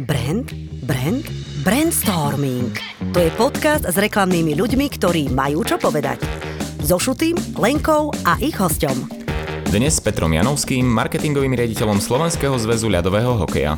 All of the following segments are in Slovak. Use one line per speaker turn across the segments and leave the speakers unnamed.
Brand? Brandstorming. To je podcast s reklamnými ľuďmi, ktorí majú čo povedať. So Šutým, Lenkou a ich hosťom.
Dnes s Petrom Janovským, marketingovým riaditeľom Slovenského zväzu ľadového hokeja.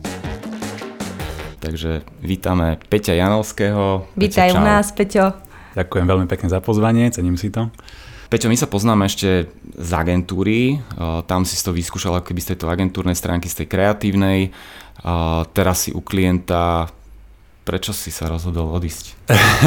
Takže vítame Peťa Janovského.
Vítaj u nás, Peťo.
Ďakujem veľmi pekne za pozvanie, cením si to.
Peťo, my sa poznáme ešte z agentúry, tam si to vyskúšal ako keby z tejto agentúrnej stránky, z tej kreatívnej, teraz si u klienta. Prečo si sa rozhodol odísť?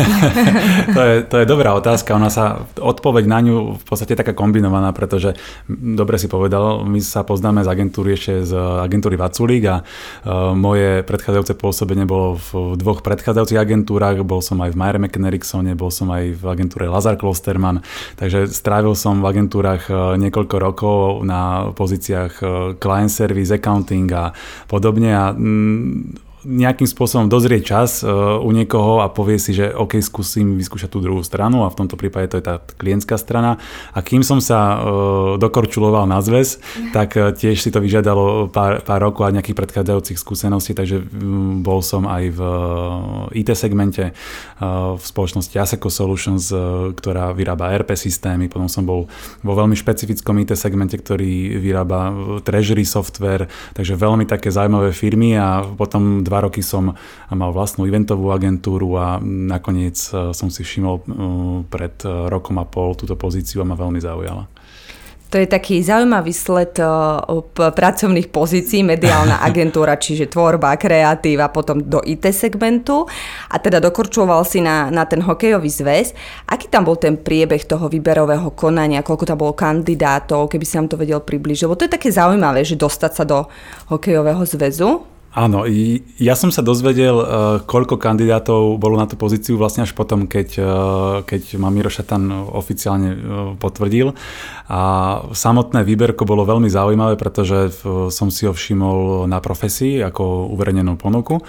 To je dobrá otázka. Odpoveď na ňu v podstate je taká kombinovaná, pretože dobre si povedal, my sa poznáme z agentúry ešte z agentúry Vaculík a moje predchádzajúce pôsobenie bolo v dvoch predchádzajúcich agentúrach. Bol som aj v Mayer McKen Ericksone, bol som aj v agentúre Lazar Klosterman, takže strávil som v agentúrach niekoľko rokov na pozíciách client service, accounting a podobne a nejakým spôsobom dozrie čas u niekoho a povie si, že OK, skúsim vyskúšať tú druhú stranu a v tomto prípade to je tá klientská strana. A kým som sa dokorčuloval na zväz, tak tiež si to vyžiadalo pár rokov a nejakých predchádzajúcich skúseností, takže bol som aj v IT segmente v spoločnosti Aseco Solutions, ktorá vyrába ERP systémy, potom som bol vo veľmi špecifickom IT segmente, ktorý vyrába treasury software, takže veľmi také zaujímavé firmy a potom 2 roky som mal vlastnú eventovú agentúru a nakoniec som si všimol pred rokom a pol túto pozíciu a ma veľmi zaujala.
To je taký zaujímavý sled pracovných pozícií, mediálna agentúra, čiže tvorba, kreatíva, potom do IT segmentu a teda dokorčoval si na ten hokejový zväz. Aký tam bol ten priebeh toho výberového konania, koľko tam bolo kandidátov, keby si nám to vedel približiť? Lebo to je také zaujímavé, že dostať sa do hokejového zväzu.
Áno, ja som sa dozvedel, koľko kandidátov bolo na tú pozíciu vlastne až potom, keď ma Miro Šatan oficiálne potvrdil. A samotné výberko bolo veľmi zaujímavé, pretože som si ho všimol na profesii ako uverejnenú ponuku.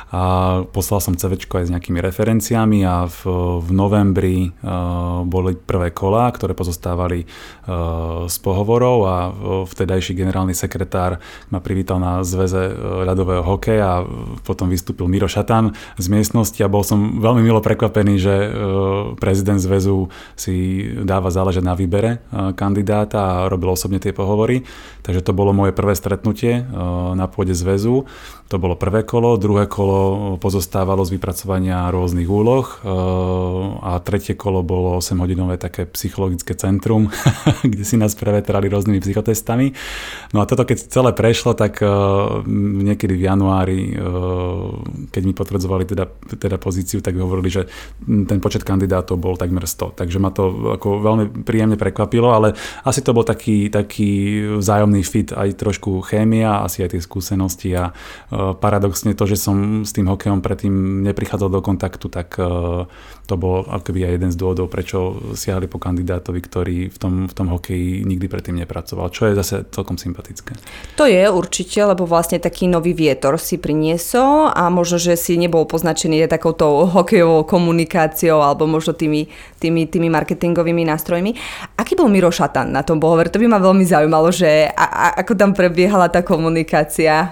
A poslal som CVčko aj s nejakými referenciami a v novembri boli prvé kolá, ktoré pozostávali z pohovorov a vtedajší generálny sekretár ma privítal na zväze ľadového hokeja a potom vystúpil Miro Šatan z miestnosti a bol som veľmi milo prekvapený, že prezident zväzu si dáva záležať na výbere kandidáta a robil osobne tie pohovory. Takže to bolo moje prvé stretnutie na pôde zväzu. To bolo prvé kolo, druhé kolo pozostávalo z vypracovania rôznych úloh a tretie kolo bolo 8-hodinové také psychologické centrum, kde si nás prevetrali rôznymi psychotestami. No a toto keď celé prešlo, tak niekedy v januári, keď mi potvrdzovali teda pozíciu, tak hovorili, že ten počet kandidátov bol takmer 100. Takže ma to ako veľmi príjemne prekvapilo, ale asi to bol taký vzájomný fit, aj trošku chémia, asi aj tie skúsenosti a paradoxne to, že som s tým hokejom predtým neprichádzal do kontaktu, tak to bol akoby aj jeden z dôvodov, prečo siahli po kandidátovi, ktorý v tom hokeji nikdy predtým nepracoval, čo je zase celkom sympatické. To
je určite, lebo vlastne taký nový vietor si priniesol a možno, že si nebol poznačený takouto hokejovou komunikáciou alebo možno tými marketingovými nástrojmi. Aký bol Miro Šatan na tom pohovore? To by ma veľmi zaujímalo, že ako tam prebiehala tá komunikácia,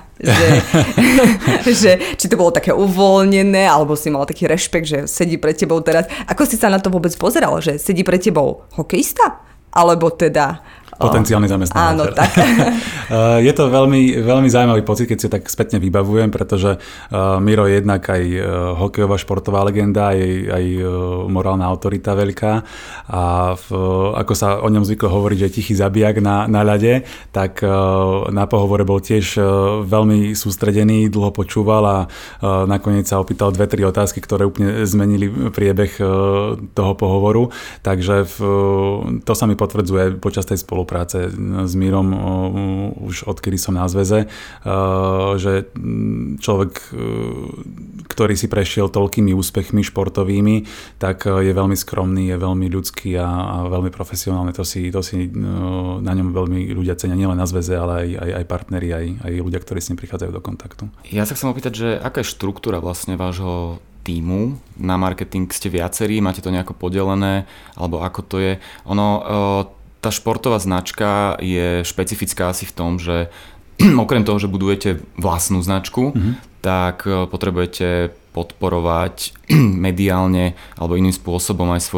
že či to bolo také uvoľnené, alebo si mal taký rešpekt, že sedí pred tebou teraz. Ako si sa na to vôbec pozeral, že sedí pred tebou hokejista? Alebo teda
potenciálny zamestnávateľ.
Áno, tak.
Je to veľmi, veľmi zaujímavý pocit, keď si tak spätne vybavujem, pretože Miro je jednak aj hokejová športová legenda, aj morálna autorita veľká a ako sa o ňom zvyklo hovoriť, že je tichý zabijak na ľade, tak na pohovore bol tiež veľmi sústredený, dlho počúval a nakoniec sa opýtal 2-3 otázky, ktoré úplne zmenili priebeh toho pohovoru, takže to sa mi potvrdzuje počas tej spolupráce s Mírom už odkedy som na zväze, že človek, ktorý si prešiel toľkými úspechmi športovými, tak je veľmi skromný, je veľmi ľudský a veľmi profesionálny. To si na ňom veľmi ľudia cenia, nielen na zväze, ale aj partneri, aj ľudia, ktorí s ním prichádzajú do kontaktu.
Ja sa chcem opýtať, že aká je štruktúra vlastne vášho tímu na marketing? Ste viacerí, máte to nejako podelené, alebo ako to je? Tá športová značka je špecifická asi v tom, že okrem toho, že budujete vlastnú značku, tak potrebujete podporovať mediálne alebo iným spôsobom aj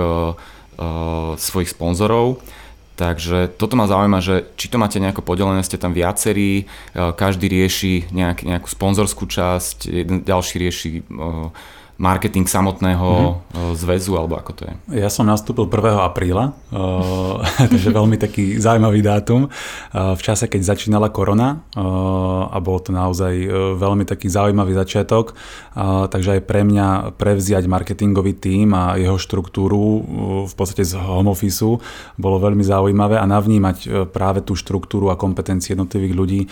svojich sponzorov. Takže toto ma zaujíma, že či to máte nejako podelené, ste tam viacerí, každý rieši nejakú sponzorskú časť, jeden ďalší rieši marketing samotného zväzu, alebo ako to je?
Ja som nastúpil 1. apríla, takže veľmi taký zaujímavý dátum, v čase, keď začínala korona a bol to naozaj veľmi taký zaujímavý začiatok, takže aj pre mňa prevziať marketingový tím a jeho štruktúru v podstate z home officeu bolo veľmi zaujímavé a navnímať práve tú štruktúru a kompetencie jednotlivých ľudí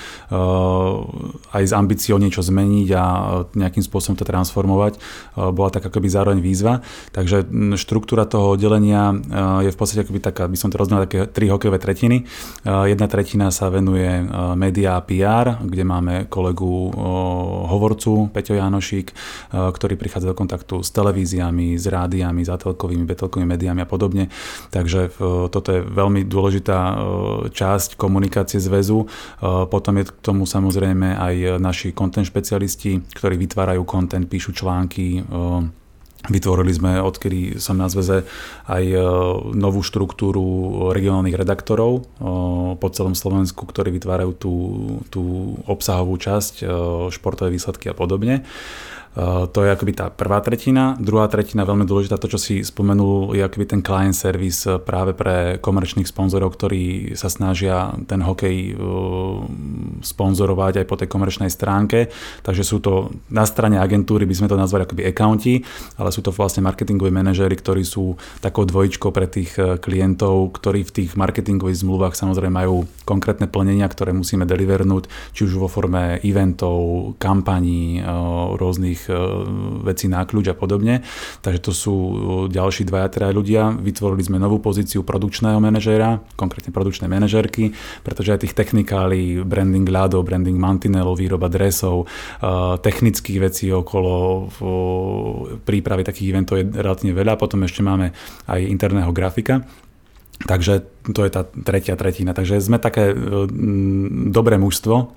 aj s ambíciou niečo zmeniť a nejakým spôsobom to transformovať. Bola tak akoby zároveň výzva. Takže štruktúra toho oddelenia je v podstate akoby taká, by som to rozdelil také 3 hokejové tretiny. Jedna tretina sa venuje média a PR, kde máme kolegu hovorcu Peťo Jánošík, ktorý prichádza do kontaktu s televíziami, s rádiami, s atelkovými, betelkovými médiami a podobne. Takže toto je veľmi dôležitá časť komunikácie zväzu. Potom je k tomu samozrejme aj naši content špecialisti, ktorí vytvárajú content, píšu články. Vytvorili sme, odkedy som na zväze, aj novú štruktúru regionálnych redaktorov po celom Slovensku, ktorí vytvárajú tú obsahovú časť, športové výsledky a podobne. To je akoby tá prvá tretina. Druhá tretina, veľmi dôležitá, to, čo si spomenul, je akoby ten client service práve pre komerčných sponzorov, ktorí sa snažia ten hokej sponzorovať aj po tej komerčnej stránke. Takže sú to na strane agentúry, by sme to nazvali akoby accounti, ale sú to vlastne marketingoví manažéri, ktorí sú takou dvojičkou pre tých klientov, ktorí v tých marketingových zmluvách samozrejme majú konkrétne plnenia, ktoré musíme delivernúť, či už vo forme eventov, kampaní, rôznych vecí na kľúč a podobne. Takže to sú ďalší 2-3 ľudia. Vytvorili sme novú pozíciu produkčného manažéra, konkrétne produkčnej manažérky, pretože aj tých technikálií, branding ľadov, branding mantinelov, výroba dresov, technických vecí okolo prípravy takých eventov je relatívne veľa. Potom ešte máme aj interného grafika. Takže to je tá tretia tretina. Takže sme také dobré mužstvo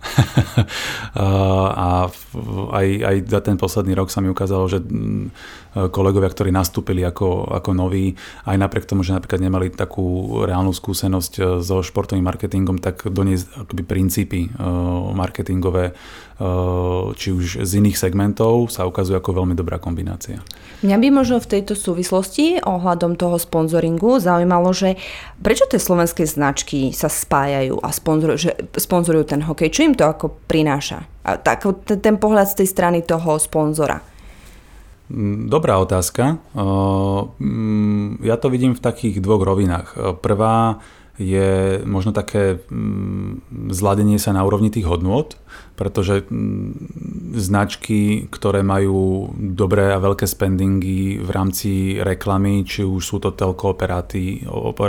a aj za ten posledný rok sa mi ukázalo, že kolegovia, ktorí nastúpili ako noví, aj napriek tomu, že napríklad nemali takú reálnu skúsenosť so športovým marketingom, tak doniesť akoby princípy marketingové, či už z iných segmentov, sa ukazuje ako veľmi dobrá kombinácia.
Mňa by možno v tejto súvislosti ohľadom toho sponzoringu zaujímalo, že prečo tie slovenské značky sa spájajú a sponzorujú ten hokej? Čo im to ako prináša? Ten pohľad z tej strany toho sponzora.
Dobrá otázka. Ja to vidím v takých 2 rovinách. Prvá je možno také zladenie sa na úrovni tých hodnôt, pretože značky, ktoré majú dobré a veľké spendingy v rámci reklamy, či už sú to telkooperátori,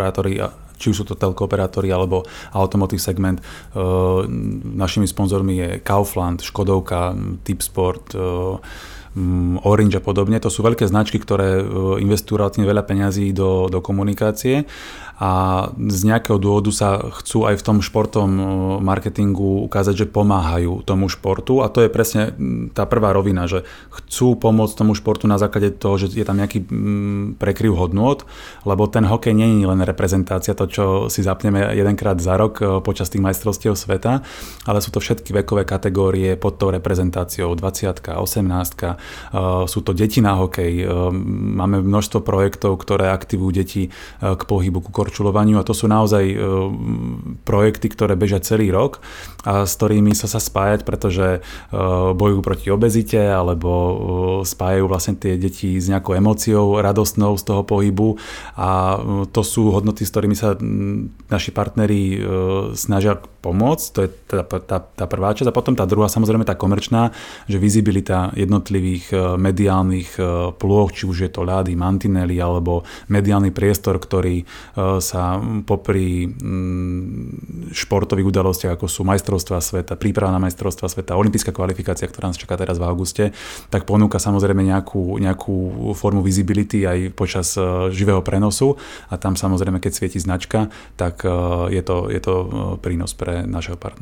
alebo automotive segment. Našimi sponzormi je Kaufland, Škodovka, Tipsport, Orange a podobne. To sú veľké značky, ktoré investujú relatívne veľa peňazí do komunikácie a z nejakého dôvodu sa chcú aj v tom športovom marketingu ukázať, že pomáhajú tomu športu a to je presne tá prvá rovina, že chcú pomôcť tomu športu na základe toho, že je tam nejaký prekryv hodnôt, lebo ten hokej nie je len reprezentácia, to čo si zapneme jedenkrát za rok počas tých majstrovstiev sveta, ale sú to všetky vekové kategórie pod tou reprezentáciou 20-ka, 18-ka, sú to deti na hokej, máme množstvo projektov, ktoré aktivujú deti k pohybu, ku korčulovaniu a to sú naozaj projekty, ktoré bežia celý rok a s ktorými sa spájať, pretože bojujú proti obezite alebo spájajú vlastne tie deti s nejakou emóciou radostnou z toho pohybu a to sú hodnoty, s ktorými sa naši partneri snažia pomôcť, to je tá prvá časť a potom tá druhá, samozrejme tá komerčná, že vizibilita jednotlivých mediálnych plôch, či už je to ľady, mantinely alebo mediálny priestor, ktorý sa popri športových udalostiach, ako sú majstrovstvá sveta, príprava na majstrovstvá sveta, olympijská kvalifikácia, ktorá nás čaká teraz v auguste, tak ponúka samozrejme nejakú formu visibility aj počas živého prenosu a tam samozrejme, keď svieti značka, tak je to prínos pre našeho partnera.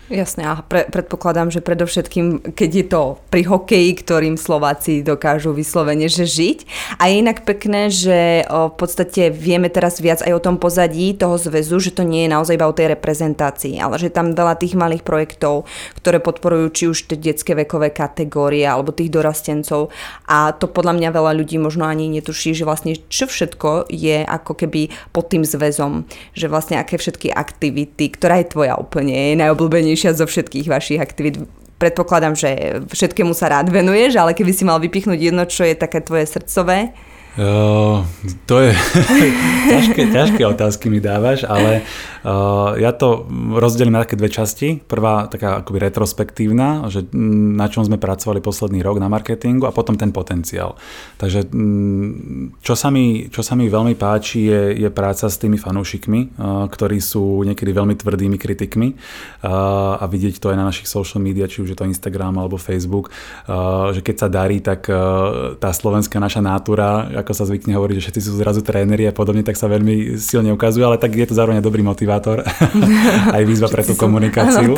Jasne, a predpokladám, že predovšetkým, keď je to pri hokeji, ktorým Slováci dokážu vyslovene že žiť. A je inak pekné, že v podstate vieme teraz viac aj o tom pozadí toho zväzu, že to nie je naozaj iba o tej reprezentácii, ale že tam veľa tých malých projektov, ktoré podporujú či už tie detské vekové kategórie alebo tých dorastencov. A to podľa mňa veľa ľudí možno ani netuší, že vlastne čo všetko je ako keby pod tým zväzom. Že vlastne aké všetky aktivity, ktorá je tvoja úplne najobľúbenejšia zo všetkých vašich aktivít. Predpokladám, že všetkému sa rád venuješ, ale keby si mal vypichnúť jedno, čo je také tvoje srdcové?
To je ťažké otázky mi dávaš, ale ja to rozdelím na také dve časti. Prvá taká akoby retrospektívna, že na čom sme pracovali posledný rok na marketingu a potom ten potenciál. Takže čo sa mi veľmi páči je práca s tými fanúšikmi, ktorí sú niekedy veľmi tvrdými kritikmi a vidieť to aj na našich social media, či už je to Instagram alebo Facebook, že keď sa darí, tak tá slovenská naša nátura, ako sa zvykne hovoriť, že všetci sú zrazu tréneri a podobne, tak sa veľmi silne ukazuje, ale tak je to zároveň dobrý motivátor aj výzva pre tú komunikáciu.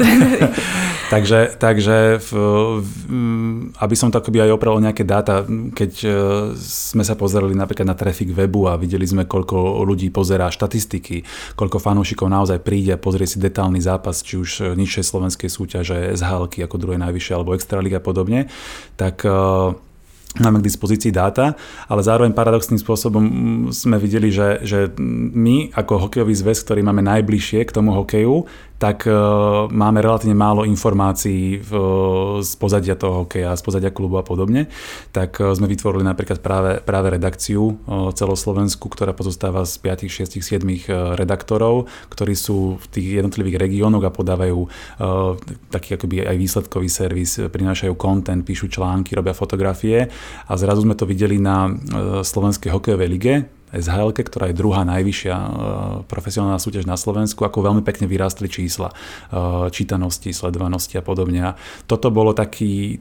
takže aby som to akoby aj oprel o nejaké dáta, keď sme sa pozerali napríklad na traffic webu a videli sme, koľko ľudí pozerá štatistiky, koľko fanúšikov naozaj príde a pozrie si detailný zápas, či už nižšej slovenskej súťaže, SHL-ky ako druhej najvyššie alebo Extraliga a podobne, tak máme k dispozícii dáta, ale zároveň paradoxným spôsobom sme videli, že my ako hokejový zväz, ktorý máme najbližšie k tomu hokeju, tak máme relatívne málo informácií z pozadia toho hokeja, z pozadia klubu a podobne. Tak sme vytvorili napríklad práve redakciu celoslovenskú, ktorá pozostáva z 5, 6, 7 redaktorov, ktorí sú v tých jednotlivých regiónoch a podávajú taký akoby aj výsledkový servis, prinášajú content, píšu články, robia fotografie a zrazu sme to videli na Slovenskej hokejovej lige, SHL-ke, ktorá je druhá najvyššia profesionálna súťaž na Slovensku, ako veľmi pekne vyrástli čísla čítanosti, sledovanosti a podobne. A toto bolo taký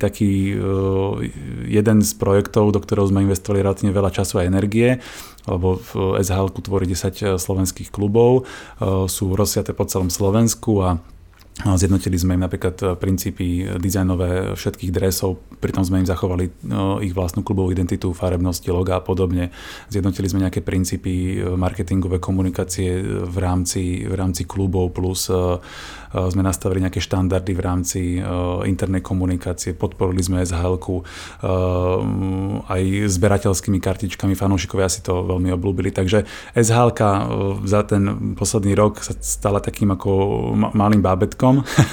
jeden z projektov, do ktorého sme investovali relatívne veľa času a energie, lebo v SHL-ku tvorí 10 slovenských klubov, sú rozsiaté po celom Slovensku a zjednotili sme im napríklad princípy dizajnové všetkých dresov, pritom sme im zachovali ich vlastnú klubovú identitu, farebnosti, loga a podobne. Zjednotili sme nejaké princípy marketingové komunikácie v rámci klubov, plus sme nastavili nejaké štandardy v rámci internej komunikácie, podporili sme SHL-ku aj zberateľskými kartičkami, fanúšikovia si to veľmi obľúbili, takže SHL-ka za ten posledný rok sa stala takým ako malým bábätkom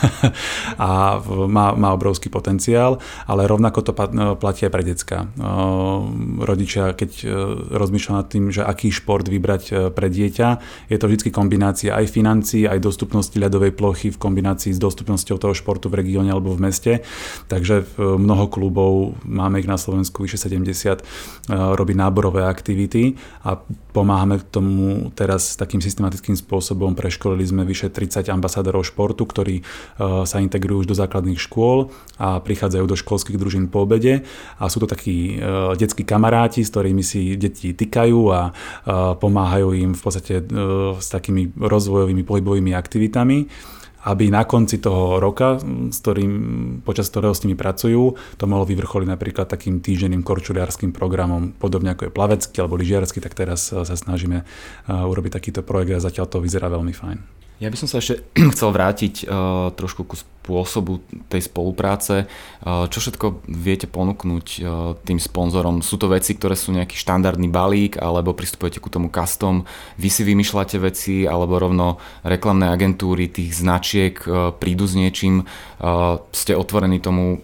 a má obrovský potenciál, ale rovnako to platí aj pre decka. Rodičia, keď rozmýšľajú nad tým, že aký šport vybrať pre dieťa, je to vždy kombinácia aj financií, aj dostupnosti ľadovej plochy v kombinácii s dostupnosťou toho športu v regióne alebo v meste. Takže mnoho klubov, máme ich na Slovensku vyše 70, robí náborové aktivity a pomáhame tomu teraz takým systematickým spôsobom. Preškolili sme vyše 30 ambasádorov športu, ktorí sa integrujú už do základných škôl a prichádzajú do školských družín po obede a sú to takí detskí kamaráti, s ktorými si deti týkajú a pomáhajú im v podstate s takými rozvojovými pohybovými aktivitami, aby na konci toho roka, počas ktorého s nimi pracujú, to mohlo vyvrcholiť napríklad takým týždenným korčuliarským programom, podobne ako je plavecký alebo lyžiarsky, tak teraz sa snažíme urobiť takýto projekt a zatiaľ to vyzerá veľmi fajn.
Ja by som sa ešte chcel vrátiť trošku ku spôsobu tej spolupráce. Čo všetko viete ponúknuť tým sponzorom? Sú to veci, ktoré sú nejaký štandardný balík, alebo pristupujete ku tomu custom? Vy si vymýšľate veci, alebo rovno reklamné agentúry tých značiek prídu s niečím? Ste otvorení tomu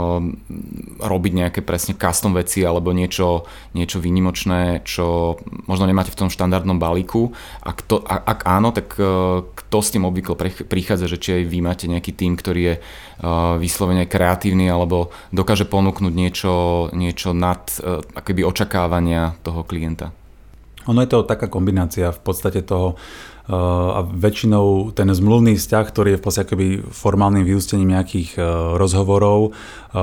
robiť nejaké presne custom veci alebo niečo výnimočné, čo možno nemáte v tom štandardnom balíku. Ak áno, tak kto s tým obvykle prichádza, že či aj vy máte nejaký tím, ktorý je vyslovene kreatívny alebo dokáže ponúknuť niečo nad akoby očakávania toho klienta?
Ono je to taká kombinácia v podstate toho a väčšinou ten zmluvný vzťah, ktorý je v podstate akoby formálnym vyústením nejakých rozhovorov,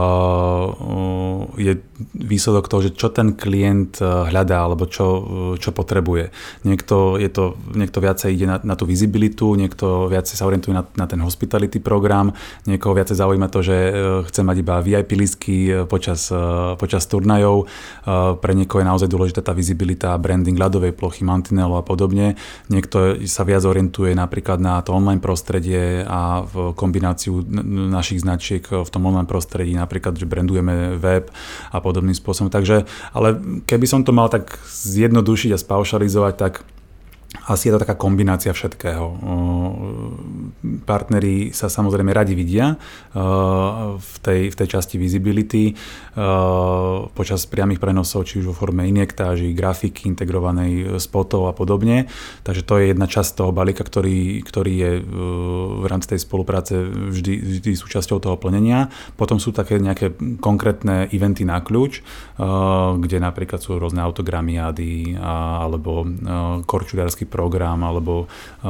je výsledok toho, že čo ten klient hľadá alebo čo potrebuje. Niekto viacej ide na tú visibilitu, niekto viacej sa orientuje na ten hospitality program, niekoho viacej zaujíma to, že chce mať iba VIP lístky počas turnajov. Pre niekoho je naozaj dôležitá tá visibilita, branding ľadovej plochy, mantinelov a podobne. Niekto sa viac orientuje napríklad na to online prostredie a v kombináciu našich značiek v tom online prostredí, napríklad, že brandujeme web a podobným spôsobom. Takže, ale keby som to mal tak zjednodušiť a spaušalizovať, tak asi je to taká kombinácia všetkého. Partneri sa samozrejme radi vidia v tej časti visibility počas priamych prenosov, či už vo forme injektáží, grafiky, integrovanej spotov a podobne. Takže to je jedna časť toho balíka, ktorý je v rámci tej spolupráce vždy súčasťou toho plnenia. Potom sú také nejaké konkrétne eventy na kľúč, kde napríklad sú rôzne autogramiády alebo korčuliarsky program alebo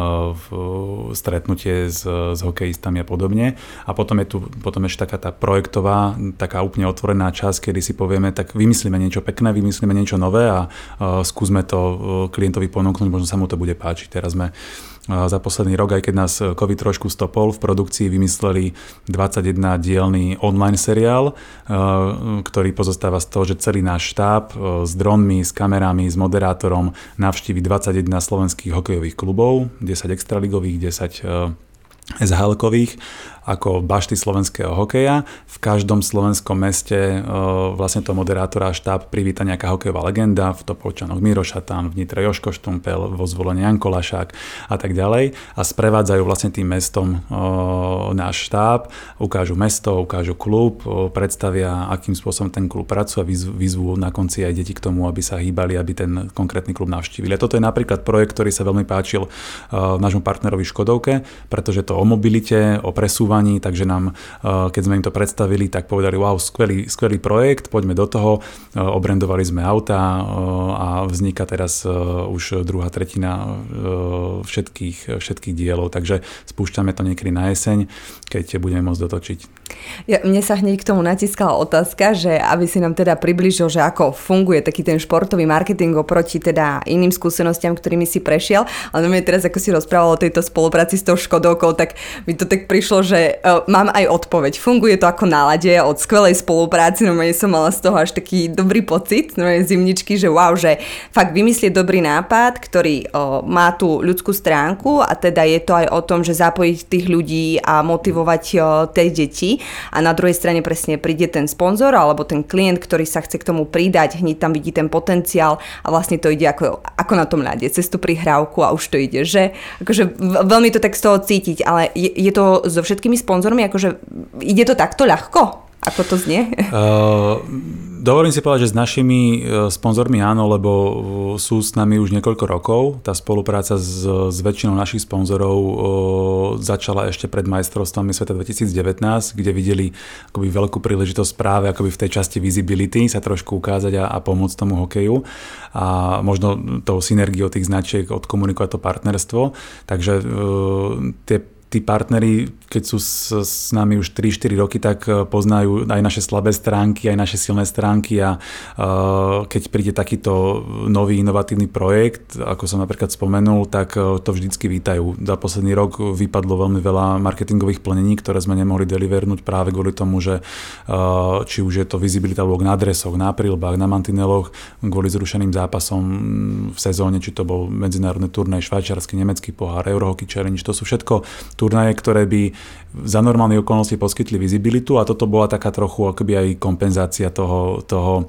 stretnutie s hokejistami a podobne. A potom je tu ešte taká tá projektová, taká úplne otvorená časť, kedy si povieme, tak vymyslíme niečo pekné, vymyslíme niečo nové a skúsme to klientovi ponúknuť, možno sa mu to bude páčiť. Teraz sme za posledný rok, aj keď nás COVID trošku stopol, v produkcii vymysleli 21-dielny online seriál, ktorý pozostáva z toho, že celý náš štáb s dronmi, s kamerami, s moderátorom navštívi 21 slovenských hokejových klubov, 10 extraligových, 10 SHL-kových, ako bašty slovenského hokeja. V každom slovenskom meste vlastne toho moderátora a štáb privíta nejaká hokejová legenda, v Topolčanoch Miro Šatan, v Nitre Joško Štumpel, vo Zvolení Janko Lašák a tak ďalej. A sprevádzajú vlastne tým mestom náš štáb, ukážu mesto, ukážu klub, predstavia, akým spôsobom ten klub pracuje a vyzvú na konci aj deti k tomu, aby sa hýbali, aby ten konkrétny klub navštívili. A toto je napríklad projekt, ktorý sa veľmi páčil nášmu partnerovi Škodovke, pretože to o mobilite, o presúvaní, takže nám, keď sme im to predstavili, tak povedali, wow, skvelý projekt, poďme do toho, obrandovali sme auta a vzniká teraz už druhá tretina všetkých dielov, takže spúšťame to niekedy na jeseň, keď budeme môcť dotočiť.
Mne sa hneď k tomu natiskala otázka, že aby si nám teda priblížil, že ako funguje taký ten športový marketing oproti teda iným skúsenostiam, ktorými si prešiel, ale mne teraz, ako si rozprával o tejto spolupráci s tou Škodovkou, tak mi to tak prišlo, že mám aj odpoveď. Funguje to ako nálade od skvelej spolupráci, no ja som mala z toho až taký dobrý pocit, no zimničky, že wow, že fakt vymyslieť dobrý nápad, ktorý má tú ľudskú stránku a teda je to aj o tom, že zapojiť tých ľudí a motivovať tie deti. A na druhej strane presne príde ten sponzor alebo ten klient, ktorý sa chce k tomu pridať, hneď tam vidí ten potenciál a vlastne to ide ako na tom ľade, cez tú prihrávku a už to ide, že? Akože veľmi to tak z toho cítiť, ale je to so všetkými sponzormi, akože ide to takto ľahko? Ako to znie?
Dovolím si povedať, že s našimi sponzormi áno, lebo sú s nami už niekoľko rokov. Tá spolupráca s väčšinou našich sponzorov začala ešte pred majstrovstvami sveta 2019, kde videli akoby veľkú príležitosť práve akoby v tej časti visibility sa trošku ukázať a pomôcť tomu hokeju. A možno tou synergiou tých značiek odkomunikovať to partnerstvo. Takže tí partneri, keď sú s nami už 3-4 roky, tak poznajú aj naše slabé stránky, aj naše silné stránky a keď príde takýto nový inovatívny projekt, ako som napríklad spomenul, tak to vždycky vítajú. Za posledný rok vypadlo veľmi veľa marketingových plnení, ktoré sme nemohli delivernúť práve kvôli tomu, že či už je to visibilita na adresoch, na príľbách, na mantineloch, kvôli zrušeným zápasom v sezóne, či to bol medzinárodný turnaj, švajčiarsky, nemecký pohár, Eurohockey Challenge, to sú všetko turnaje, ktoré by za normálnych okolností poskytli visibilitu a toto bola taká trochu akoby aj kompenzácia toho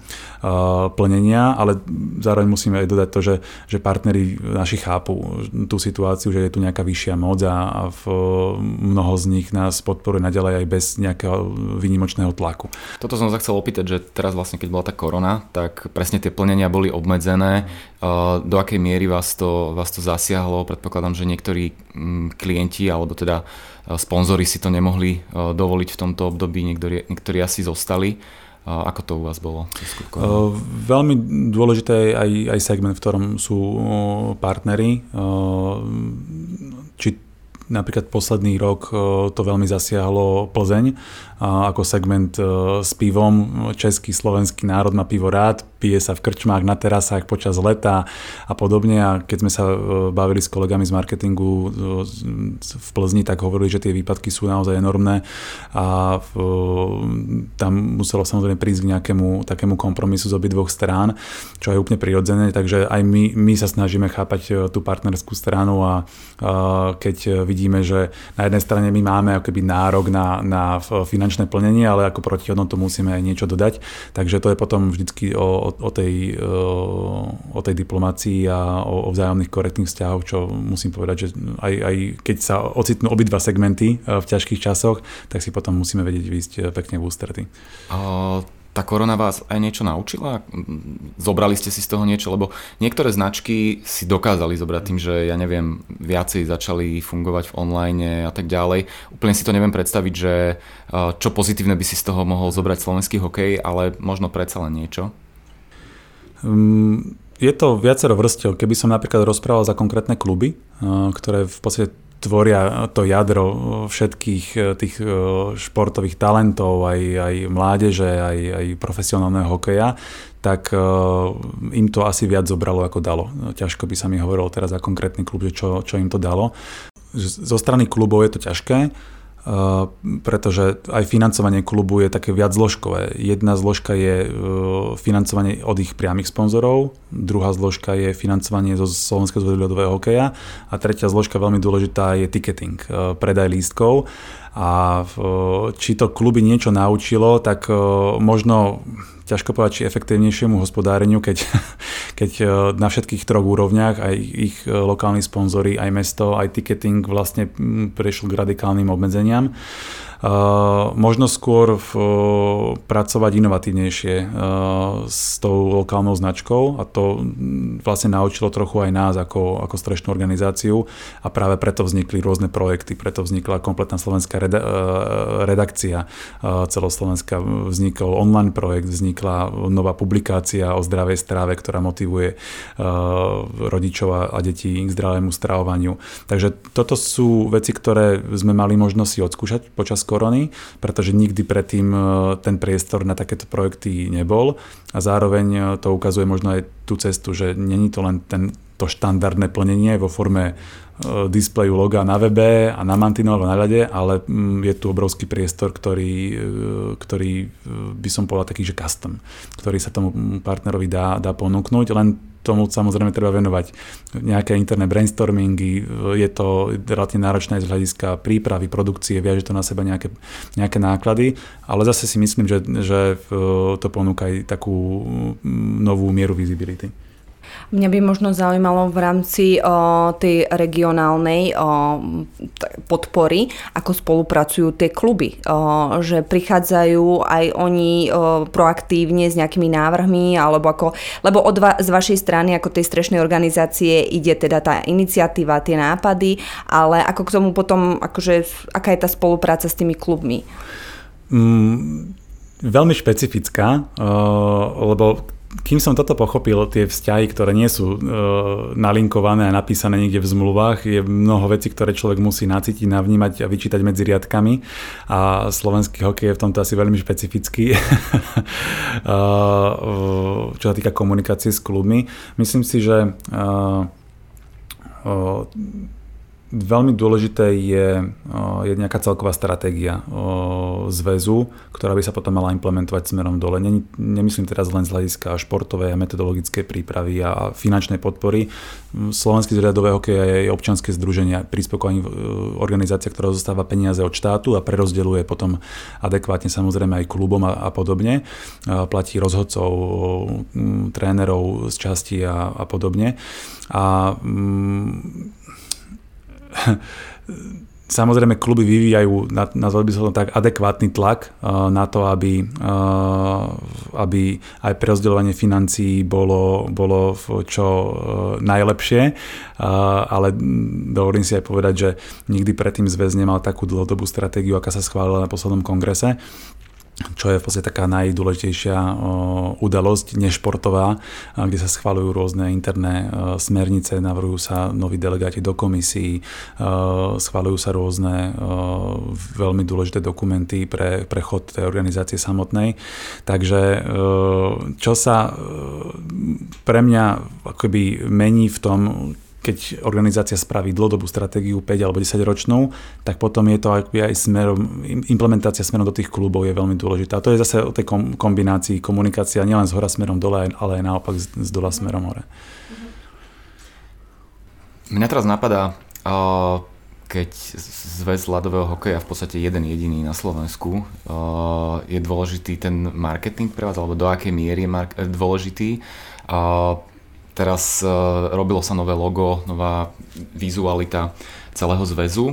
plnenia, ale zároveň musíme aj dodať to, že partneri naši chápu tú situáciu, že je tu nejaká vyššia moc a mnoho z nich nás podporuje naďalej aj bez nejakého výnimočného tlaku.
Toto som sa chcel opýtať, že teraz vlastne keď bola tá korona, tak presne tie plnenia boli obmedzené. Do akej miery vás to zasiahlo? Predpokladám, že niektorí klienti alebo teda sponzori si to nemohli dovoliť v tomto období, niektorí asi zostali. Ako to u vás bolo?
Veľmi dôležité je aj segment, v ktorom sú partneri. Či napríklad posledný rok to veľmi zasiahlo Plzeň ako segment s pivom. Český, slovenský národ má pivo rád, pije sa v krčmách, na terasách počas leta a podobne. A keď sme sa bavili s kolegami z marketingu v Plzni, tak hovorili, že tie výpadky sú naozaj enormné a tam muselo samozrejme prísť k nejakému takému kompromisu z obidvoch strán, čo je úplne prirodzené. Takže aj my sa snažíme chápať tú partnerskú stranu a keď vidíme, že na jednej strane my máme akoby nárok na finančné plnenie, ale ako protihodnotu musíme aj niečo dodať. Takže to je potom vždycky o tej diplomácii a o vzájomných korektných vzťahoch, čo musím povedať, že aj keď sa ocitnú obidva segmenty v ťažkých časoch, tak si potom musíme vedieť výjsť pekne v ústretí.
Tá korona vás aj niečo naučila? Zobrali ste si z toho niečo? Lebo niektoré značky si dokázali zobrať tým, že ja neviem, viacej začali fungovať v online a tak ďalej. Úplne si to neviem predstaviť, že čo pozitívne by si z toho mohol zobrať slovenský hokej, ale možno predsa len niečo?
Je to viacero vrstiev. Keby som napríklad rozprával za konkrétne kluby, ktoré v podstate tvoria to jadro všetkých tých športových talentov, aj mládeže, aj profesionálneho hokeja, tak im to asi viac zobralo ako dalo. Ťažko by sa mi hovorilo teraz za konkrétny klub, že čo im to dalo. Zo strany klubov je to ťažké, pretože aj financovanie klubu je také viac zložkové. Jedna zložka je financovanie od ich priamych sponzorov, druhá zložka je financovanie zo Slovenského zväzu ľadového hokeja a tretia zložka veľmi dôležitá je ticketing, predaj lístkov. A či to kluby niečo naučilo, tak možno ťažko povedať, či efektívnejšiemu hospodáreniu, keď na všetkých troch úrovniach, aj ich lokálni sponzori, aj mesto, aj ticketing vlastne prešli k radikálnym obmedzeniam. Možno skôr pracovať inovatívnejšie s tou lokálnou značkou a to vlastne naučilo trochu aj nás ako strešnú organizáciu a práve preto vznikli rôzne projekty, preto vznikla kompletná slovenská redakcia celoslovenská, vznikol online projekt, vznikla nová publikácia o zdravej strave, ktorá motivuje rodičov a detí k zdravému stravovaniu. Takže toto sú veci, ktoré sme mali možnosť si odskúšať počas korony, pretože nikdy predtým ten priestor na takéto projekty nebol a zároveň to ukazuje možno aj tú cestu, že není to len to štandardné plnenie vo forme displeju loga na webe a na mantinove na ľade, ale je tu obrovský priestor, ktorý by som povedal taký, že custom, ktorý sa tomu partnerovi dá ponúknuť, len tomu samozrejme treba venovať nejaké interné brainstormingy, je to relatívne náročné z hľadiska prípravy, produkcie, viaže to na seba nejaké náklady, ale zase si myslím, že to ponúka aj takú novú mieru visibility.
Mňa by možno zaujímalo v rámci tej regionálnej podpory, ako spolupracujú tie kluby. Že prichádzajú aj oni proaktívne s nejakými návrhmi, lebo z vašej strany, ako tej strešnej organizácie, ide teda tá iniciatíva, tie nápady, ale ako k tomu potom, aká je tá spolupráca s tými klubmi?
Veľmi špecifická, lebo kým som toto pochopil, tie vzťahy, ktoré nie sú nalinkované a napísané niekde v zmluvách, je mnoho vecí, ktoré človek musí nacítiť, navnímať a vyčítať medzi riadkami a slovenský hokej je v tomto asi veľmi špecifický, čo sa týka komunikácie s klubmi. Myslím si, že veľmi dôležité je nejaká celková stratégia zväzu, ktorá by sa potom mala implementovať smerom dole. Nemyslím teraz len z hľadiska športovej a metodologickej prípravy a finančnej podpory. Slovenský zväz ľadového hokeja je občianske združenie, príspevková organizácia, ktorá zostáva peniaze od štátu a prerozdeľuje potom adekvátne samozrejme aj klubom a podobne. Platí rozhodcov, trénerov z časti a podobne. A samozrejme kluby vyvíjajú, nazval by som tak, adekvátny tlak na to, aby aj prerozdeľovanie financií bolo čo najlepšie, ale dovolím si aj povedať, že nikdy predtým zväz nemal takú dlhodobú stratégiu, aká sa schválila na poslednom kongrese. čo je v podstate taká najdôležitejšia udalosť nešportová, kde sa schvaľujú rôzne interné smernice, navrhujú sa noví delegáti do komisí, schvaľujú sa rôzne veľmi dôležité dokumenty pre chod tej organizácie samotnej. Takže čo sa pre mňa akoby mení v tom, keď organizácia spraví dlhodobú stratégiu 5 alebo 10 ročnú, tak potom je to aj smerom, implementácia smerom do tých klubov je veľmi dôležitá. A to je zase o tej kombinácii komunikácia nielen z hora smerom dole, ale aj naopak z dola smerom hore.
Mňa teraz napadá, keď zväz ľadového hokeja v podstate jeden jediný na Slovensku, je dôležitý ten marketing pre vás, alebo do akej miery je dôležitý. Teraz robilo sa nové logo, nová vizualita celého zväzu.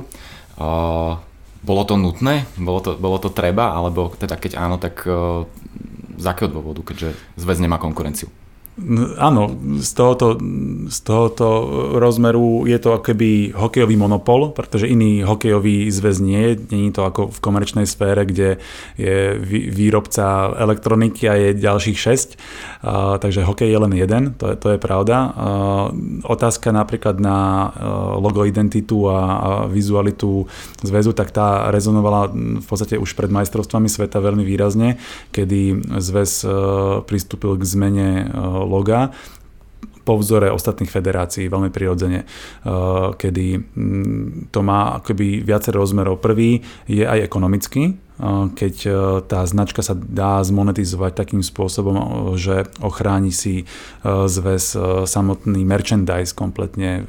Bolo to nutné? Bolo to treba? Alebo teda keď áno, tak z akého dôvodu, keďže zväz nemá konkurenciu?
Áno, z tohoto rozmeru je to akoby hokejový monopol, pretože iný hokejový zväz nie je. Nie je to ako v komerčnej sfére, kde je výrobca elektroniky a je ďalších 6. Takže hokej je len jeden, to je pravda. Otázka napríklad na logo identitu a vizualitu zväzu, tak tá rezonovala v podstate už pred majstrovstvami sveta veľmi výrazne, kedy zväz pristúpil k zmene loga po vzore ostatných federácií, veľmi prirodzene, kedy to má akoby viacero rozmerov. Prvý je aj ekonomický, keď tá značka sa dá zmonetizovať takým spôsobom, že ochráni si zväz samotný merchandise kompletne,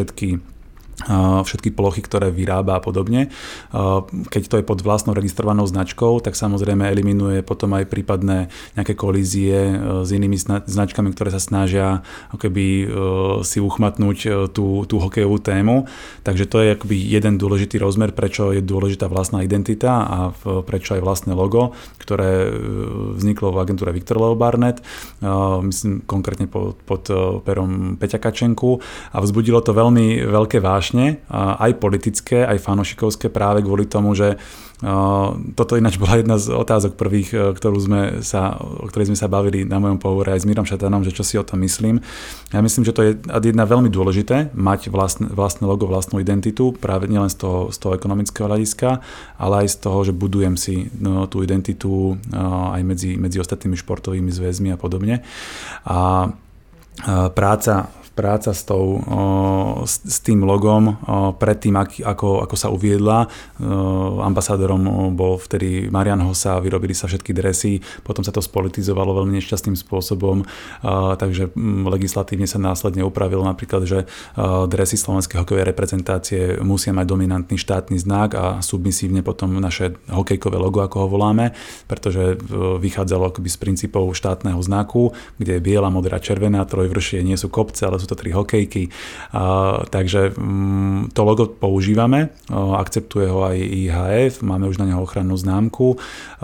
všetky plochy, ktoré vyrába a podobne. Keď to je pod vlastnou registrovanou značkou, tak samozrejme eliminuje potom aj prípadné nejaké kolízie s inými značkami, ktoré sa snažia akoby si uchmatnúť tú hokejovú tému. Takže to je akoby jeden dôležitý rozmer, prečo je dôležitá vlastná identita a prečo aj vlastné logo, ktoré vzniklo v agentúre Viktor Leo Barnett, myslím konkrétne pod perom Peťa Kačenku, a vzbudilo to veľmi veľké vášne, aj politické, aj fanošikovské, práve kvôli tomu, že toto ináč bola jedna z otázok prvých, o ktorej sme sa bavili na mojom pohovore aj s Mírom Šatanom, že čo si o tom myslím. Ja myslím, že to je jedna veľmi dôležité, mať vlastné logo, vlastnú identitu, práve nielen z toho ekonomického hľadiska, ale aj z toho, že budujem si tú identitu aj medzi ostatnými športovými zväzmi a podobne. A práca s tým logom predtým, ako sa uviedla. Ambasádorom bol vtedy Marian Hossa, vyrobili sa všetky dresy, potom sa to spolitizovalo veľmi nešťastným spôsobom, takže legislatívne sa následne upravilo napríklad, že dresy slovenskej hokejovej reprezentácie musia mať dominantný štátny znak a submisívne potom naše hokejkové logo, ako ho voláme, pretože vychádzalo akoby z princípov štátneho znaku, kde je biela, modrá, červená, trojvršie nie sú kopce, ale sú to 3 hokejky. Takže to logo používame, akceptuje ho aj IHF, máme už na neho ochrannú známku.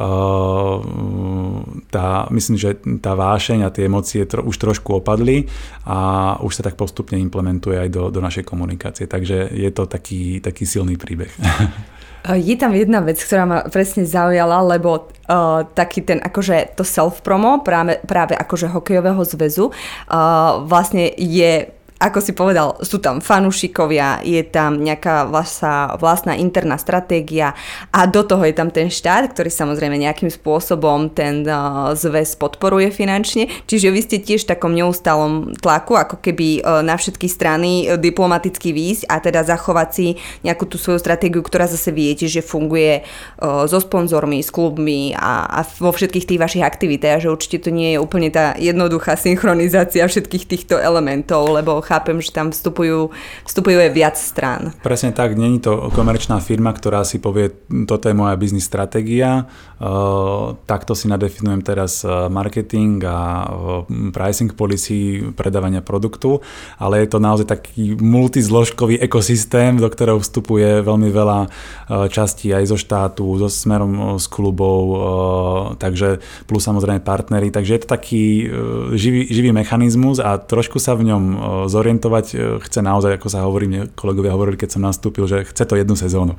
Myslím, že tá vášeň a tie emócie už trošku opadli a už sa tak postupne implementuje aj do našej komunikácie. Takže je to taký silný príbeh.
Je tam jedna vec, ktorá ma presne zaujala, lebo taký ten akože to self-promo práve akože hokejového zväzu vlastne je, ako si povedal, sú tam fanúšikovia, je tam nejaká vlastná interná stratégia a do toho je tam ten štát, ktorý samozrejme nejakým spôsobom ten zväz podporuje finančne. Čiže vy ste tiež v takom neustálom tlaku, ako keby na všetky strany diplomaticky výjsť a teda zachovať si nejakú tú svoju stratégiu, ktorá zase viete, že funguje so sponzormi, s klubmi a vo všetkých tých vašich aktivitách, že určite to nie je úplne tá jednoduchá synchronizácia všetkých týchto elementov, lebo chápem, že tam vstupuje viac strán.
Presne tak, není to komerčná firma, ktorá si povie, toto je moja biznis stratégia, takto si nadefinujem teraz marketing a pricing policy predávania produktu, ale je to naozaj taký multizložkový ekosystém, do ktorého vstupuje veľmi veľa častí aj zo štátu, so smerom z klubov, takže plus samozrejme partneri, takže je to taký živý mechanizmus a trošku sa v ňom zorientovať, chce naozaj, ako sa hovorí, mne kolegovia hovorili, keď som nastúpil, že chce to 1 sezónu.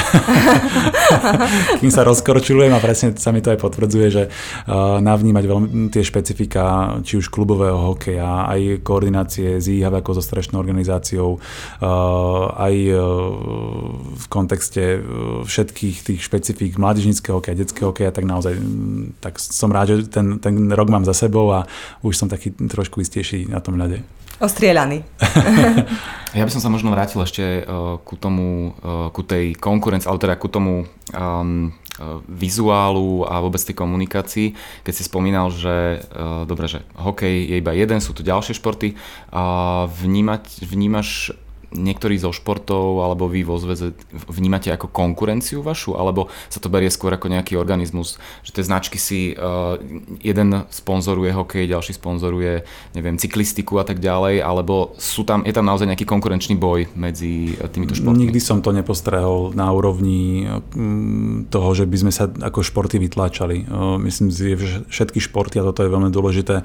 Kým sa rozkorčujem a presne sa mi to aj potvrdzuje, že navnímať veľmi tie špecifika, či už klubového hokeja, aj koordinácie s IHV ako so strešnou organizáciou, aj v kontexte všetkých tých špecifík mládežníckeho hokeja, detského hokeja, tak naozaj tak som rád, že ten rok mám za sebou a už som taký trošku istejší na tom ľade.
Ostrieľaný.
Ja by som sa možno vrátil ešte ku tej konkurencii, ale teda ku tomu vizuálu a vôbec tej komunikácii. Keď si spomínal, že dobre, že hokej je iba jeden, sú tu ďalšie športy. Vnímaš niektorý zo športov alebo vy vo zväze vnímate ako konkurenciu vašu, alebo sa to berie skôr ako nejaký organizmus, že tie značky si jeden sponzoruje hokej, ďalší sponzoruje, neviem, cyklistiku a tak ďalej, alebo je tam naozaj nejaký konkurenčný boj medzi týmito športmi?
Nikdy som to nepostrehol na úrovni toho, že by sme sa ako športy vytláčali. Myslím si, že všetky športy, a toto je veľmi dôležité,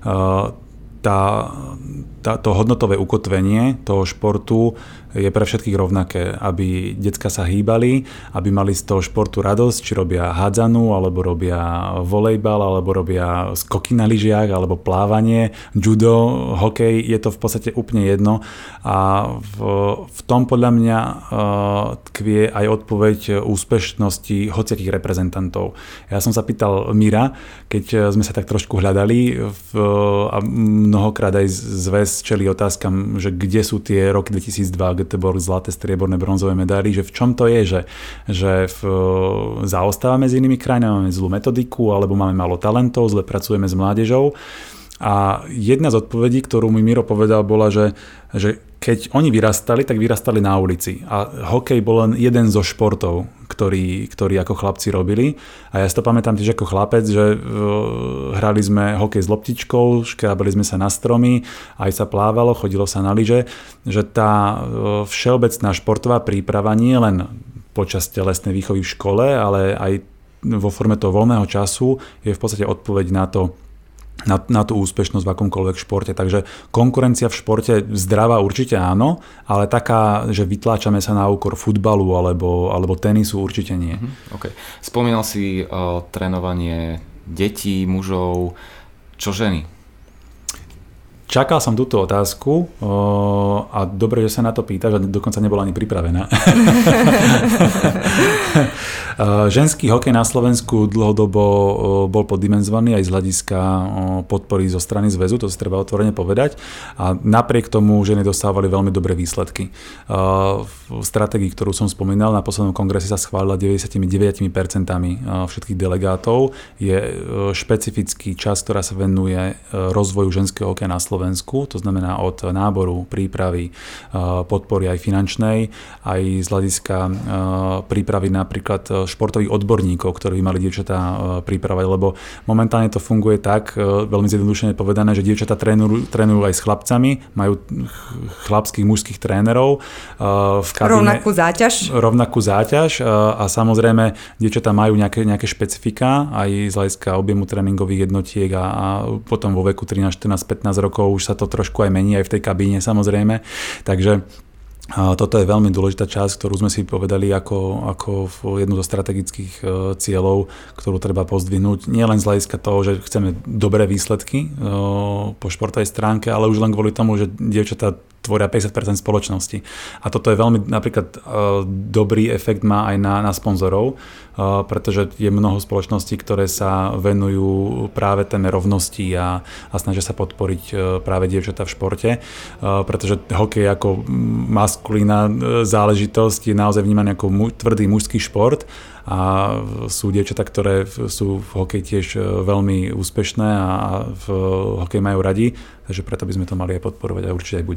to hodnotové ukotvenie toho športu je pre všetkých rovnaké, aby decká sa hýbali, aby mali z toho športu radosť, či robia hádzanú, alebo robia volejbal, alebo robia skoky na lyžiach, alebo plávanie, judo, hokej, je to v podstate úplne jedno a v tom podľa mňa tkvie aj odpoveď úspešnosti hociakých reprezentantov. Ja som sa pýtal Mira, keď sme sa tak trošku hľadali a mnohokrát aj zväz čeli otázkam, že kde sú tie roky 2002, kde to boli zlaté, strieborné, bronzové medaily, že v čom to je, že zaostávame s inými krajinami, máme zlú metodiku, alebo máme málo talentov, zle pracujeme s mládežou. A jedna z odpovedí, ktorú mi Miro povedal, bola, že keď oni vyrastali, tak vyrastali na ulici. A hokej bol len jeden zo športov, ktorý ako chlapci robili. A ja si to pamätám tiež ako chlapec, že hrali sme hokej s loptičkou, škrábali sme sa na stromy, aj sa plávalo, chodilo sa na lyže, že tá všeobecná športová príprava nie len počas telesnej výchovy v škole, ale aj vo forme toho voľného času je v podstate odpoveď na tú úspešnosť v akomkoľvek športe. Takže konkurencia v športe zdravá určite áno, ale taká, že vytláčame sa na úkor futbalu alebo tenisu určite nie.
Okay. Spomínal si trénovanie detí, mužov, čo ženy?
Čakal som túto otázku a dobre, že sa na to pýtaš, a dokonca nebola ani pripravená. Ženský hokej na Slovensku dlhodobo bol poddimenzovaný aj z hľadiska podpory zo strany zväzu, to si treba otvorene povedať. A napriek tomu ženy dostávali veľmi dobré výsledky. V stratégii, ktorú som spomínal, na poslednom kongrese sa schválila 99% všetkých delegátov. Je špecifický čas, ktorá sa venuje rozvoju ženského hokeja na Slovensku, to znamená od náboru, prípravy, podpory aj finančnej, aj z hľadiska prípravy napríklad športových odborníkov, ktorí mali dievčatá pripravať, lebo momentálne to funguje tak, veľmi zjednodušene povedané, že dievčatá trénujú aj s chlapcami, majú chlapských, mužských trénerov v kabíne. Rovnakú záťaž a samozrejme dievčatá majú nejaké špecifika aj z hľadiska objemu tréningových jednotiek a potom vo veku 13, 14, 15 rokov už sa to trošku aj mení aj v tej kabíne samozrejme, takže toto je veľmi dôležitá časť, ktorú sme si povedali ako jednu zo strategických cieľov, ktorú treba pozdvihnúť. Nie len z hľadiska toho, že chceme dobré výsledky po športovej stránke, ale už len kvôli tomu, že dievčatá tvoria 50% spoločnosti. A toto je veľmi napríklad dobrý efekt má aj na sponzorov, pretože je mnoho spoločností, ktoré sa venujú práve téme rovnosti a snažia sa podporiť práve dievčatá v športe, pretože hokej ako maskulína záležitosť je naozaj vnímaný ako tvrdý mužský šport a sú dievčatá, ktoré sú v hokeji tiež veľmi úspešné a v hokeji majú radi, takže preto by sme to mali aj podporovať a určite aj budeme.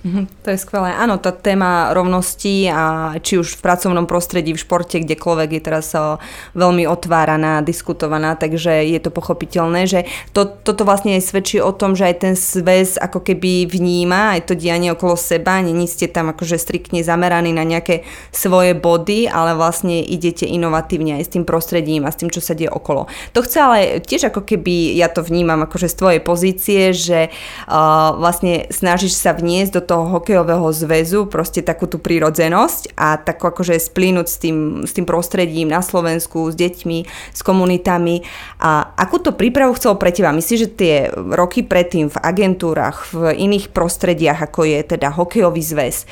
To je skvelé. Áno, tá téma rovnosti a či už v pracovnom prostredí, v športe, kdekoľvek je teraz veľmi otváraná, diskutovaná, takže je to pochopiteľné, že toto vlastne aj svedčí o tom, že aj ten zväz ako keby vníma aj to dianie okolo seba, není ste tam akože striktne zameraní na nejaké svoje body, ale vlastne idete inovatívne aj s tým prostredím a s tým, čo sa deje okolo. To chce ale tiež ako keby, ja to vnímam akože z tvojej pozície, že vlastne snažíš sa vniesť do toho hokejového zväzu proste takú tú prirodzenosť a tak akože splínuť s tým prostredím na Slovensku, s deťmi, s komunitami. A akú to prípravu chcel pre teba? Myslíš, že tie roky predtým v agentúrach, v iných prostrediach, ako je teda hokejový zväz,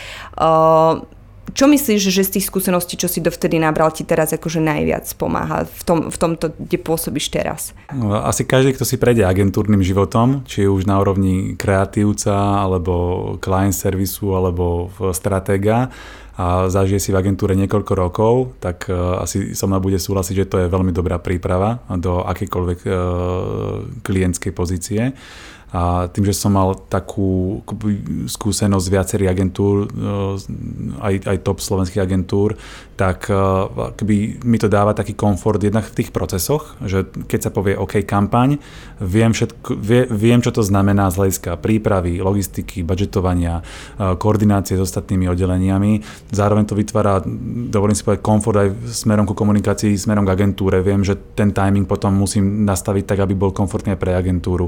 čo myslíš, že z tých skúseností, čo si dovtedy nabral, ti teraz akože najviac pomáha v tomto, kde pôsobíš teraz?
Asi každý, kto si prejde agentúrnym životom, či už na úrovni kreatívca, alebo client servisu, alebo stratéga a zažije si v agentúre niekoľko rokov, tak asi so mnou bude súhlasiť, že to je veľmi dobrá príprava do akejkoľvek klientskej pozície. A tým, že som mal takú skúsenosť z viacerých agentúr, aj top slovenských agentúr, tak mi to dáva taký komfort jednak v tých procesoch, že keď sa povie OK kampaň, viem, čo to znamená z hľadiska prípravy, logistiky, budžetovania, koordinácie s ostatnými oddeleniami. Zároveň to vytvára, dovolím si povedať, komfort aj smerom ku komunikácii, smerom k agentúre. Viem, že ten timing potom musím nastaviť tak, aby bol komfortný pre agentúru.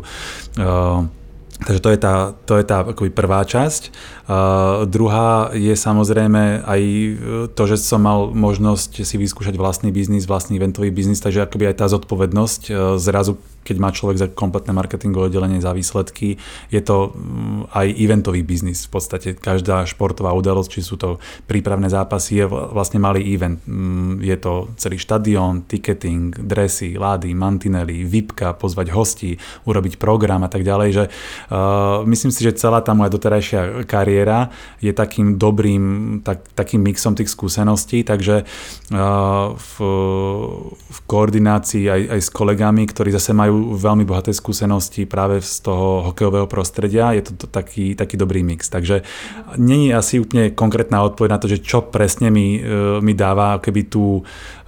Takže to je tá akoby prvá časť. Druhá je samozrejme aj to, že som mal možnosť si vyskúšať vlastný biznis, vlastný eventový biznis, takže akoby aj tá zodpovednosť zrazu, keď má človek za kompletné marketingové oddelenie za výsledky, je to aj eventový biznis. V podstate každá športová udalosť, či sú to prípravné zápasy, je vlastne malý event. Je to celý štadión, ticketing, dresy, lády, mantinely, VIPka, pozvať hostí, urobiť program a tak ďalej, že myslím si, že celá tá moja doterajšia kariéra je takým dobrým, takým mixom tých skúseností, takže v koordinácii aj s kolegami, ktorí zase majú veľmi bohaté skúsenosti práve z toho hokejového prostredia, je to taký dobrý mix. Takže není asi úplne konkrétna odpoveď na to, že čo presne mi dáva keby tú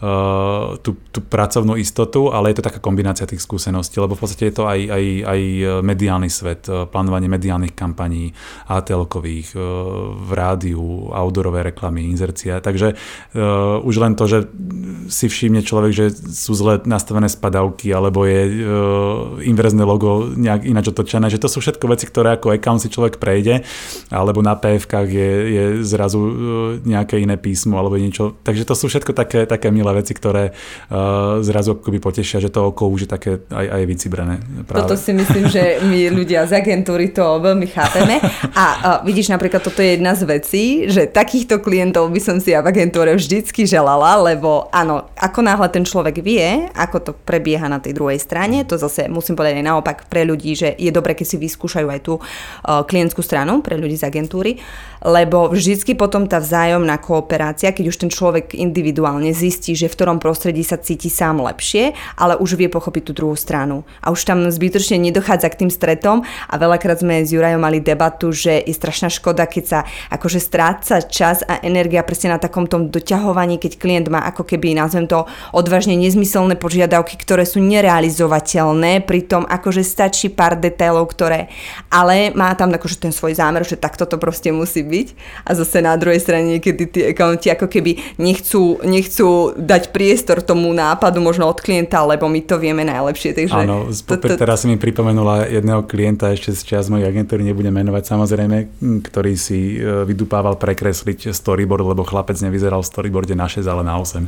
pracovnú istotu, ale je to taká kombinácia tých skúseností, lebo v podstate je to aj mediálny svet, plánovanie mediálnych kampaní, ATL-kových, v rádiu, outdoorové reklamy, inzercia. Takže už len to, že si všimne človek, že sú zle nastavené spadavky, alebo je inverzné logo nejak ináč otočené, že to sú všetko veci, ktoré ako account si človek prejde, alebo na PF-kách je zrazu nejaké iné písmo, alebo niečo. Takže to sú všetko také milé veci, ktoré zrazu akoby potešia, že to oko už je také aj vycibrené.
Toto si myslím, že my ľudia z agentúry to veľmi chápeme. A vidíš, napríklad toto je jedna z vecí, že takýchto klientov by som si ja v agentúre vždycky želala, lebo áno, ako náhle ten človek vie, ako to prebieha na tej druhej strane, to zase musím povedať aj naopak pre ľudí, že je dobre, keď si vyskúšajú aj tú klientskú stranu pre ľudí z agentúry, lebo vždycky potom tá vzájomná kooperácia, keď už ten človek individuálne zistí, že v ktorom prostredí sa cíti sám lepšie, ale už vie pochopiť tú druhú stranu. A už tam zbytočne nedochádza k tým stretom a veľakrát sme s Jurajom mali debatu, že je strašná škoda, keď sa akože stráca čas a energia presne na takom tom doťahovaní, keď klient má ako keby, nazvem to, odvážne nezmyselné požiadavky, ktoré sú nerealizovateľné, pritom akože stačí pár detailov, ktoré, ale má tam akože ten svoj zámer, že takto to proste musí byť. A zase na druhej strane niekedy tí accounti ako keby nechcú dať priestor tomu nápadu možno od klienta, lebo my to vieme najlepšie. Takže
áno, teraz si mi pripomenula jedného klienta ešte z čas mojej agentúry, nebudem menovať samozrejme, ktorý si vydupával prekresliť storyboard, lebo chlapec nevyzeral v storyboarde na 6, ale na 8.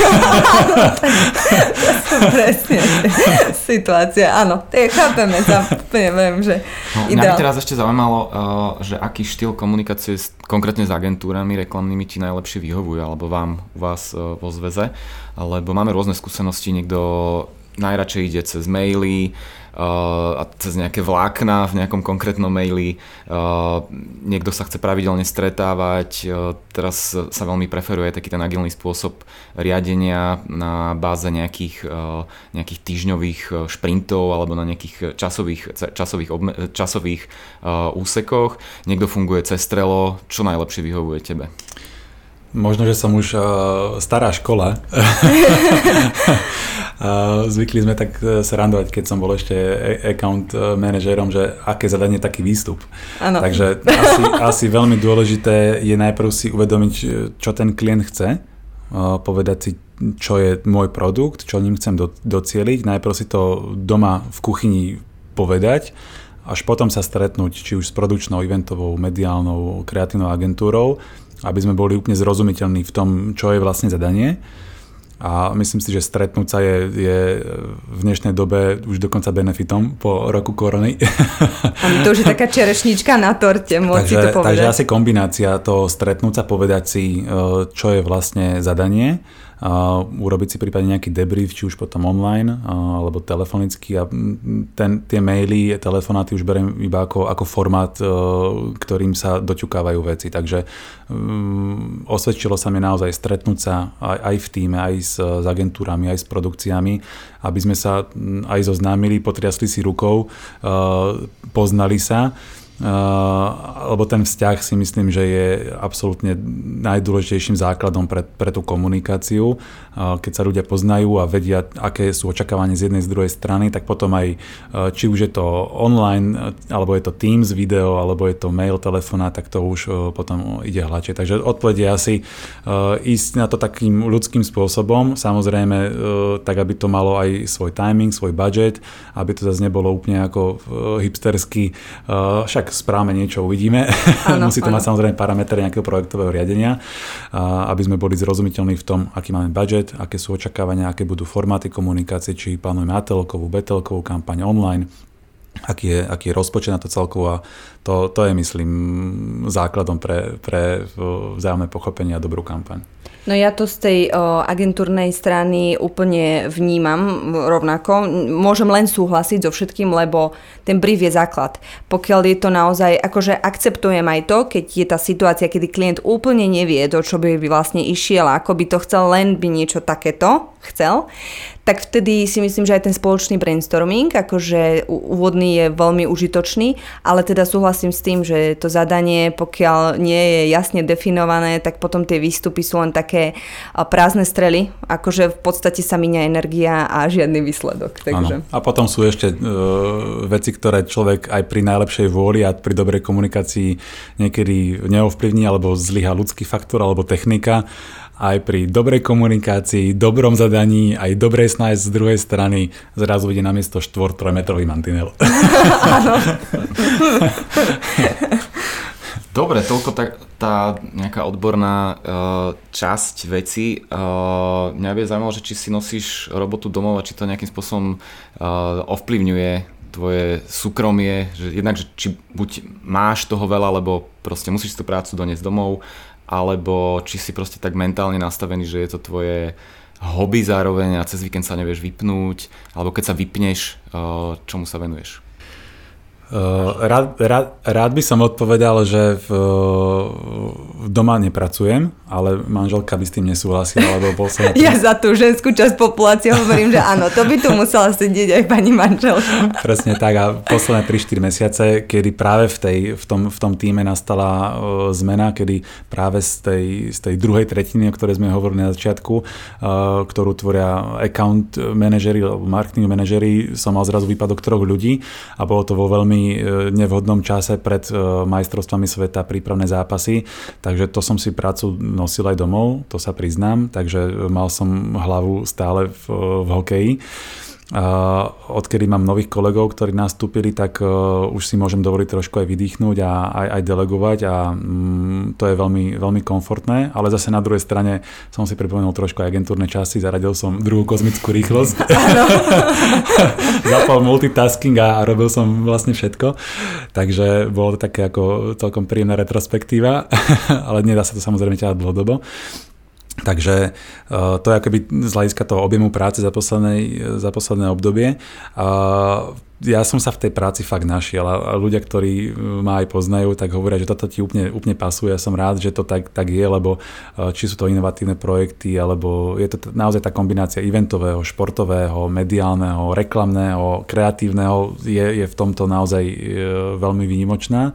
Presne. Situácia, áno. Chápeme sa, úplne viem, že
mňa by teraz ešte zaujímalo, že aký štýl komunikácie konkrétne s agentúrami reklamnými ti najlepšie vyhovuje, alebo u vás vo zväze, lebo máme rôzne skúsenosti, niekto najradšej ide cez maily, a cez nejaké vlákna v nejakom konkrétnom maili. Niekto sa chce pravidelne stretávať. Teraz sa veľmi preferuje taký ten agilný spôsob riadenia na báze nejakých týždňových šprintov alebo na nejakých časových úsekoch. Niekto funguje cez Trello. Čo najlepšie vyhovuje tebe?
Možno, že som už stará škola. Zvykli sme tak srandovať, keď som bol ešte account manažérom, že aké zadanie, taký výstup. Ano. Takže asi veľmi dôležité je najprv si uvedomiť, čo ten klient chce, povedať si, čo je môj produkt, čo ním chcem docieliť. Najprv si to doma v kuchyni povedať, až potom sa stretnúť, či už s produkčnou, eventovou, mediálnou, kreatívnou agentúrou, aby sme boli úplne zrozumiteľní v tom, čo je vlastne zadanie. A myslím si, že stretnúť sa je v dnešnej dobe už dokonca benefitom po roku korony.
A to už je taká čerešnička na torte, môcť si to povedať. Takže
asi kombinácia toho stretnúť sa, povedať si, čo je vlastne zadanie, urobiť si prípadne nejaký debrief, či už potom online alebo telefonicky, a tie maily, telefonáty už beriem iba ako formát, ktorým sa doťukávajú veci. Takže osvedčilo sa mi naozaj stretnúť sa aj v tíme, aj s agentúrami, aj s produkciami, aby sme sa aj zoznámili, potriasli si rukou, poznali sa. Lebo ten vzťah si myslím, že je absolútne najdôležitejším základom pre tú komunikáciu. Keď sa ľudia poznajú a vedia, aké sú očakávania z jednej, z druhej strany, tak potom aj, či už je to online, alebo je to Teams video, alebo je to mail, telefóna, tak to už potom ide hladšie. Takže odpoveď je asi ísť na to takým ľudským spôsobom, samozrejme tak, aby to malo aj svoj timing, svoj budget, aby to zase nebolo úplne ako hipstersky, však správame niečo, uvidíme. Áno, musí to mať samozrejme parametre nejakého projektového riadenia, aby sme boli zrozumiteľní v tom, aký máme budget, aké sú očakávania, aké budú formáty komunikácie, či plánujeme ATL-kovú, BTL-kovú kampaň online, aký je rozpočet na to celkovo, a to je, myslím, základom pre vzájomné pochopenie a dobrú kampaň.
No ja to z tej agentúrnej strany úplne vnímam rovnako. Môžem len súhlasiť so všetkým, lebo ten brief je základ. Pokiaľ je to naozaj, akože akceptujem aj to, keď je tá situácia, kedy klient úplne nevie, do čo by vlastne išiel, ako by to chcel, len by niečo takéto chcel, tak vtedy si myslím, že aj ten spoločný brainstorming, akože úvodný, je veľmi užitočný, ale teda súhlasím s tým, že to zadanie, pokiaľ nie je jasne definované, tak potom tie výstupy sú len také prázdne strely, akože v podstate sa míňa energia a žiadny výsledok. Takže.
A potom sú ešte veci, ktoré človek aj pri najlepšej vôli a pri dobrej komunikácii niekedy neovplyvní, alebo zlyhá ľudský faktor alebo technika. Aj pri dobrej komunikácii, dobrom zadaní, aj dobrej snahe z druhej strany zrazu ide namiesto 4-3-metrový mantinel. Áno.
Dobre, toľko tá nejaká odborná časť veci. Mňa by zaujímalo, že či si nosíš robotu domov a či to nejakým spôsobom ovplyvňuje tvoje súkromie, že jednak, že či buď máš toho veľa, lebo proste musíš tú prácu doniesť domov, alebo či si proste tak mentálne nastavený, že je to tvoje hobby zároveň a cez víkend sa nevieš vypnúť, alebo keď sa vypneš, čomu sa venuješ?
Rád by som odpovedal, že doma nepracujem, ale manželka by s tým nesúhlasila, lebo bol som...
Ja za tú ženskú časť populácie hovorím, že áno, to by tu musela sedieť aj pani manželka.
Presne tak, a posledné 3-4 mesiace, kedy práve v tom týme nastala zmena, kedy práve z tej druhej tretiny, o ktorej sme hovorili na začiatku, ktorú tvoria account manažeri alebo marketing manažeri, som mal zrazu výpadok 3 ľudí a bolo to vo veľmi nevhodnom čase pred majstrovstvami sveta, prípravné zápasy, takže to som si prácu nosil aj domov, to sa priznám, takže mal som hlavu stále v hokeji. Odkedy mám nových kolegov, ktorí nastúpili, tak už si môžem dovoliť trošku aj vydýchnuť a aj delegovať, a to je veľmi, veľmi komfortné, ale zase na druhej strane som si pripomenul trošku aj agentúrne časy, zaradil som druhú kozmickú rýchlosť, zapal multitasking a robil som vlastne všetko, takže bolo to také ako celkom príjemná retrospektíva, ale nedá sa to samozrejme ťahať dlhodobo. Takže to je akoby z hľadiska toho objemu práce za posledné obdobie. Ja som sa v tej práci fakt našiel a ľudia, ktorí ma aj poznajú, tak hovoria, že toto ti úplne pasuje. Ja som rád, že to tak je, lebo či sú to inovatívne projekty, alebo je to naozaj tá kombinácia eventového, športového, mediálneho, reklamného, kreatívneho je v tomto naozaj veľmi výnimočná.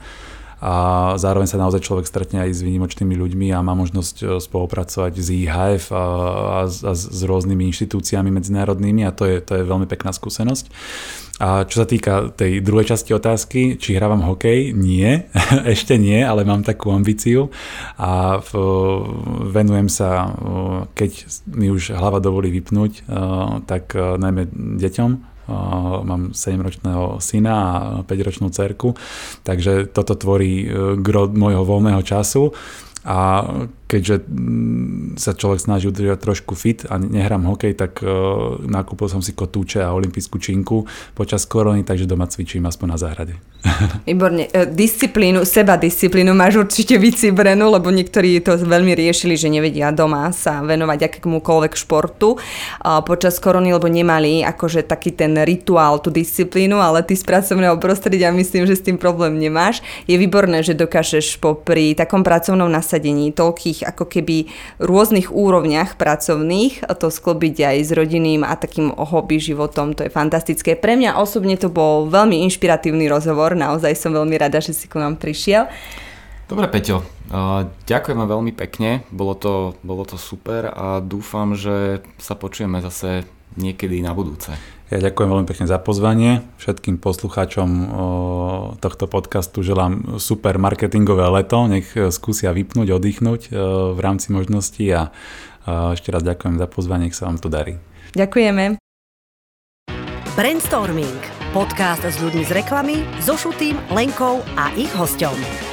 A zároveň sa naozaj človek stretne aj s výnimočnými ľuďmi a má možnosť spolupracovať s IHF a s rôznymi inštitúciami medzinárodnými a to je veľmi pekná skúsenosť. A čo sa týka tej druhej časti otázky, či hrávam hokej? Nie, ešte nie, ale mám takú ambíciu a venujem sa, keď mi už hlava dovolí vypnúť, tak najmä deťom. Mám 7-ročného syna a 5-ročnú dcerku, takže toto tvorí gro môjho voľného času a keďže sa človek snaží udržať trošku fit a nehrám hokej, tak nakúpil som si kotúče a olympijskú činku počas korony, takže doma cvičím aspoň na záhrade.
Výborne. Sebadisciplínu máš určite vycibrenú, lebo niektorí to veľmi riešili, že nevedia doma sa venovať akémukoľvek športu počas korony, lebo nemali akože taký ten rituál, tú disciplínu, ale ty z pracovného prostredia myslím, že s tým problém nemáš. Je výborné, že dokážeš popri takom pracovnom nasadení toľkých ako keby rôznych úrovniach pracovných to sklobiť aj s rodinným a takým hobby životom. To je fantastické. Pre mňa osobne to bol veľmi inšpiratívny rozhovor. Naozaj som veľmi rada, že si ku nám prišiel.
Dobre, Peťo. Ďakujem veľmi pekne. Bolo to super a dúfam, že sa počujeme zase niekedy na budúce.
Ja ďakujem veľmi pekne za pozvanie. Všetkým poslucháčom tohto podcastu želám super marketingové leto. Nech skúsia vypnúť, oddychnúť v rámci možností a ešte raz ďakujem za pozvanie, nech sa vám to darí.
Ďakujeme.
Brainstorming. Podcast s ľuďmi z reklamy, so Šutým, Lenkou a ich hosťom.